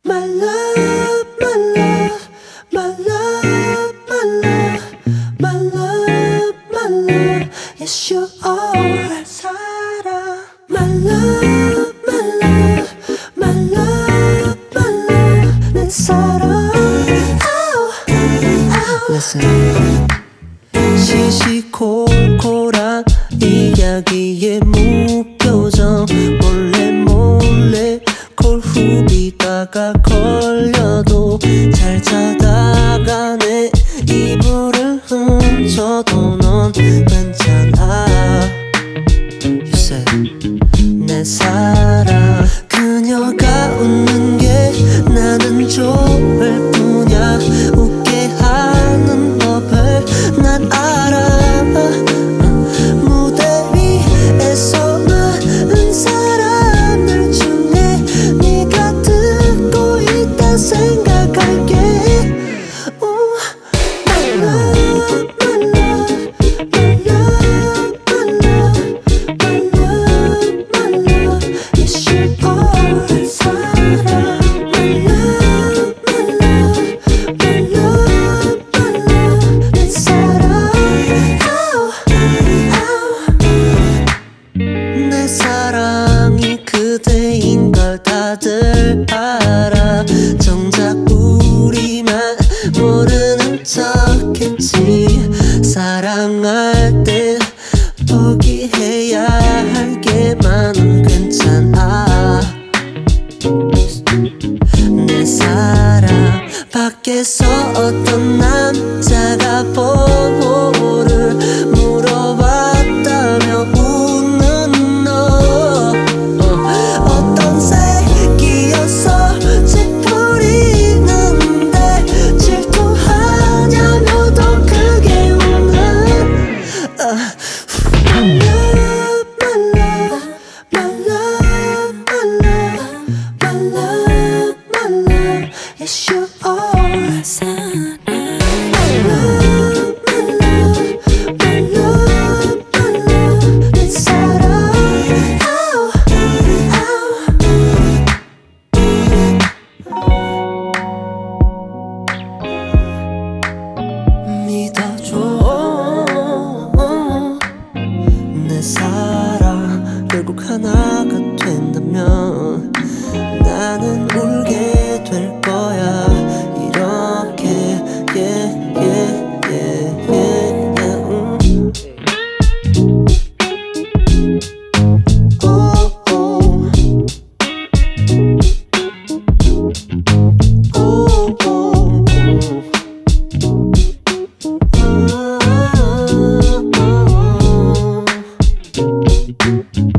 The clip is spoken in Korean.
My love, my love, my love, my love, my love, my love. Yes, you are. 사랑. My love, my love, my love, my love. 내 사랑. Listen. 시시콜콜한 이야기에 무표정 몰래 몰래 콜 후비다가 걸려도 잘 자다가 내 이불을 훔쳐도 넌 괜찮아. You said 내 사랑. 그녀가 웃는 게 나는 좋을 뿐이야. 웃게 하는 법을 난 알아. 무대 위에서 많은 사람들 중에 네가 듣고 있다 생각할게. My love, my love, my love, my love, my love, my love. Yes, you are. 사랑. My love, my love, my love, my love. 내 사랑. 내 사랑이 그대인 걸 다들 알아. 정작 우리만 모르는 척했지. 사랑할 땐 포기해야 할 게 많은 괜찮아. 내 사랑. 밖에서 어떤 남자가 번호를 물어봤다며 웃는 너. 어떤 색이었어 찌푸리는데 질투하냐며 더 크게 웃는. My love, my love, my love, my love, my love, my love. Yes, you are. My love, my love, my love, my love. 내 사랑. 믿어줘. 내 사랑. 결국 하나가 된다면 나는 울게 될 거야. 이렇게 yeah, yeah, yeah, yeah, yeah. Oh, oh. Oh, oh, oh. Oh, oh, oh.